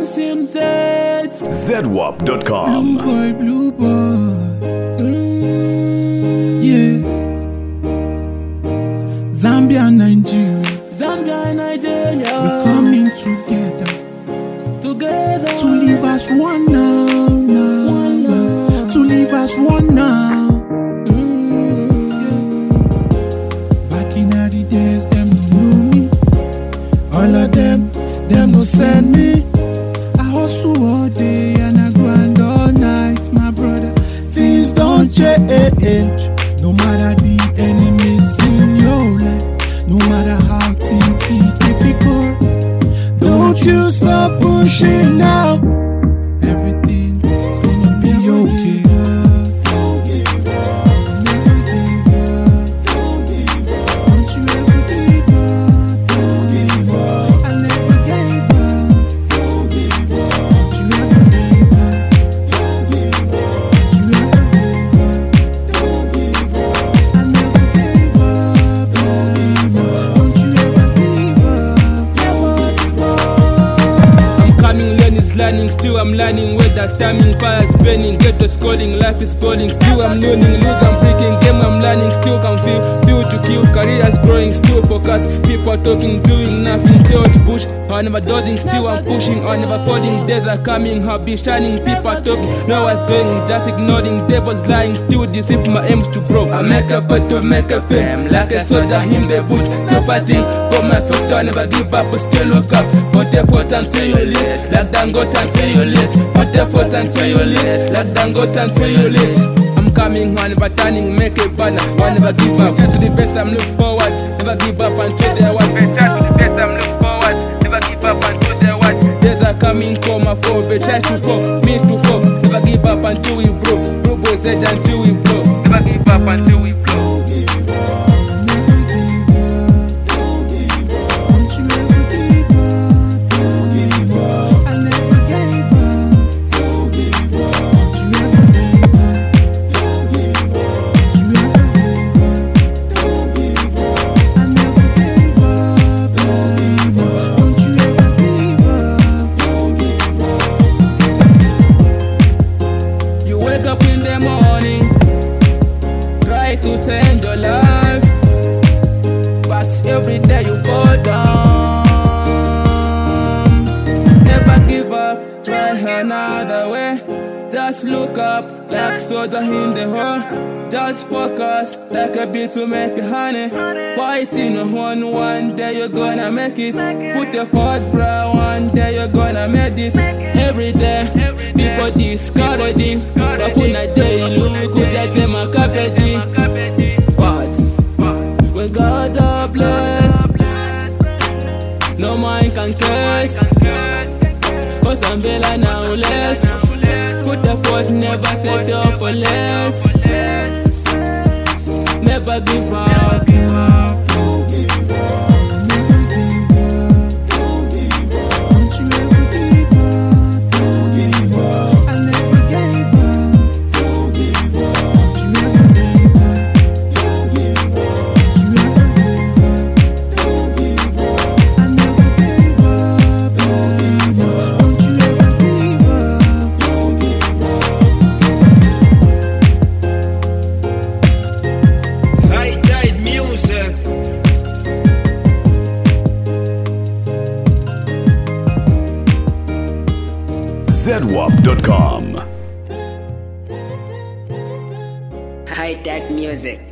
ZWAP.com. Blue boy. Yeah. Zambia, Nigeria. We're coming together. To leave us one now. To leave us one now. Back in the days, them don't know me. All of them no send me. I hustle all day and I grind all night, my brother. Things don't change. No matter the enemies in your life, no matter how things get difficult, don't you stop pushing now. Everything's gonna be okay. Don't give up. Never give up. Don't give up. Don't you ever give up. Don't give up. I never gave up. Don't give up. Don't you ever give up. Don't give up. Don't you ever give up. Don't give up. I never gave up. Don't give up. Don't you ever give up. I'm coming, learning, learning, still I'm learning. Weather timing, fire spinning, get the scolding, life is balling. Still I'm learning, lose I'm breaking, game I'm learning. Still can feel to kill, careers growing, still focus. People talking, doing nothing, fail to push. I never dodging, still I'm pushing, I never falling. Days are coming, I'll be shining. People talking, know what's going, just ignoring. Devils lying, still deceive my aims to grow. I make a but to make a fame, like a soldier in the bush. Still fighting for my future, never give up, but still look up. Put effort and say your list, like Dangote and say your list. Put effort and say your list, like Dangote and say your list. I'm coming, one never turning, make it banner, one never give up. Try to the best, I'm looking forward, never give up until they what. Try to the best, I'm looking forward, never give up until they what. Days are coming, for my foe, but try to fall, me to fall. Never give up until we broke, bro boys edge until we blow. Never give up until we blow. Up in the morning, try to change your life, but every day you fall down. Never give up, try another way. Just look up like soldier in the hole. Just focus like a bee to make honey. Fighting one day you're gonna make it. Put your first bra, one day you're gonna make this. Every day people discouraging, but for a day you could get them a cabbage. But when God bless, no man can curse. Cause I'm Bella now less. Put the force, never settle for less. Never give up. Don't give up. Never give up. Don't give up. Don't you ever give up. Don't give up. I never gave up. Don't give up. Don't you ever give up. Don't give up. Don't you ever give up. Don't give up. I never gave up. Don't give up. Don't you ever give up. Don't give up. High Tide Music. ZWAP.com. High Tide Music.